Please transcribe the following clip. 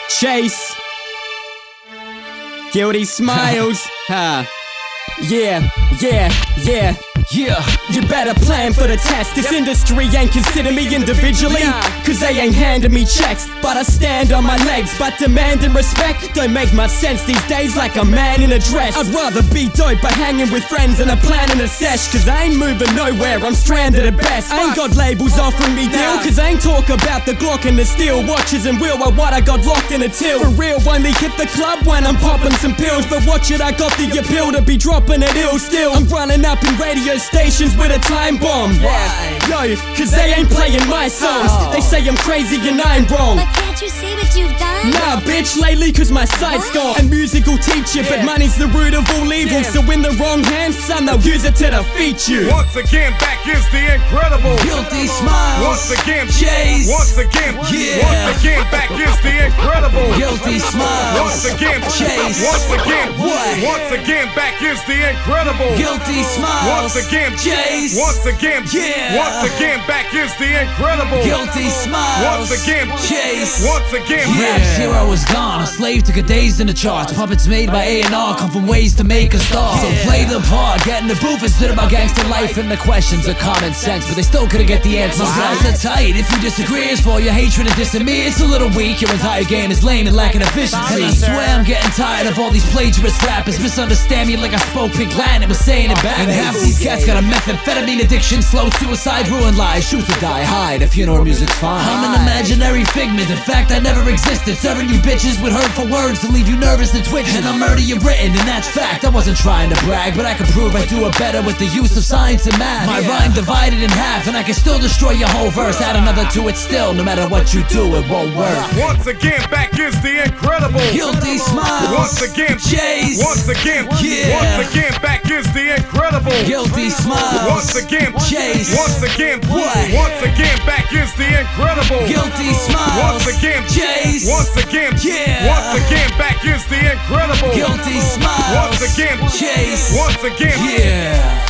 Chase. Guilty smiles. Yeah. You better plan for the test. This industry ain't consider me individually, cause they ain't handing me checks. But I stand on my legs, but demanding respect don't make much sense these days, like a man in a dress. I'd rather be dope by hanging with friends and a plan and a sesh, cause I ain't moving nowhere, I'm stranded at best. I ain't got labels offering me deal, cause I ain't talk about the Glock and the steel watches and wheel or what I got locked in a till. For real, only hit the club when I'm popping some pills, but watch it, I got the appeal to be dropping it ill still. I'm running up in radio stations with a time bomb. Yo, cause they ain't playing my songs. They say I'm crazy and I'm wrong. But can't you see what you've done? Nah, bitch, lately cause my sight's gone. And music will teach you, but money's the root of all evil. So in the wrong hands, son, they'll use it to defeat you. Once again, back is the incredible Guilty Smiles. Once again, Chase. Once again, Yeah. Once again, back is the incredible Guilty Smiles. Once again, Chase. Once again, What? Once again, back is the incredible Guilty Smiles. Once again, Chase. Once again, Yeah. Once again, back is the incredible Guilty Smiles. Once again, Chase. Once again, Rap's hero is gone, a slave to good days in the charts. Puppets made by A&R come from ways to make a star. So play the part, get in the booth and spit about gangster life. And the questions are common sense, but they still couldn't get the answers. My eyes are tight, if you disagree it's for your hatred and dissing me. It's a little weak, your entire game is lame and lacking efficiency. And I swear I'm getting tired of all these plagiarist rappers. Misunderstand me like I spoke Pink Latin and was saying it back. And half these cats got a methamphetamine addiction, slow suicide, ruin lives, choose to die, hide if funeral music's fine. I'm an imaginary figment, in fact I never existed. Serving you bitches with hurtful words to leave you nervous and twitching. And I'll murder you written, and that's fact. I wasn't trying to brag, but I can prove I do it better with the use of science and math. My rhyme divided in half, and I can still destroy your whole verse. Add another to it still, no matter what you do, it won't work. Once again, back is the incredible Guilty Smiles. Once again, Chase. Once again, Yeah. Once again, back is the incredible Guilty Smiles. Once again, Chase. Once again, What? Once again, back is the incredible Guilty Smiles. Once again, Chase. Once again, Yeah. Once again, back is the incredible Guilty Smiles. Once again, Chase. Once again, Yeah.